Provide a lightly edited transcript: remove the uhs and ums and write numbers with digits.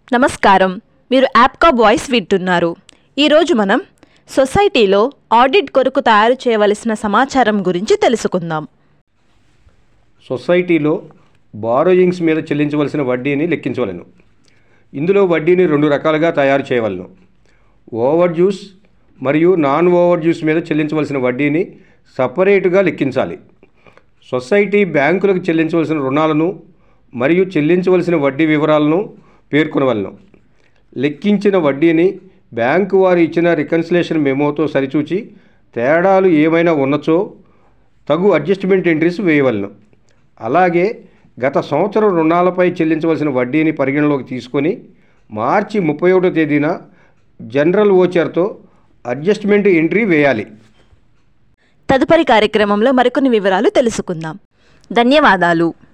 నమస్కారం. మీరు యాప్కాబ్ వాయిస్ వింటున్నారు. ఈరోజు మనం సొసైటీలో ఆడిట్ కొరకు తయారు చేయవలసిన సమాచారం గురించి తెలుసుకుందాం. సొసైటీలో బారోయింగ్స్ మీద చెల్లించవలసిన వడ్డీని లెక్కించవలను. ఇందులో వడ్డీని 2 రకాలుగా తయారు చేయవలను. ఓవర్ డ్యూస్ మరియు నాన్ ఓవర్ డ్యూస్ మీద చెల్లించవలసిన వడ్డీని సపరేటుగా లెక్కించాలి. సొసైటీ బ్యాంకులకు చెల్లించవలసిన రుణాలను మరియు చెల్లించవలసిన వడ్డీ వివరాలను పేర్కొనవలను. లెక్కించిన వడ్డీని బ్యాంకు వారు ఇచ్చిన రికన్సిలేషన్ మెమోతో సరిచూచి తేడాలు ఏమైనా ఉన్నచో తగు అడ్జస్ట్మెంట్ ఎంట్రీస్ వేయవలను. అలాగే గత సంవత్సరం రుణాలపై చెల్లించవలసిన వడ్డీని పరిగణలోకి తీసుకొని మార్చి 31వ తేదీన జనరల్ ఓచర్తో అడ్జస్ట్మెంట్ ఎంట్రీ వేయాలి. తదుపరి కార్యక్రమంలో మరికొన్ని వివరాలు తెలుసుకుందాం. ధన్యవాదాలు.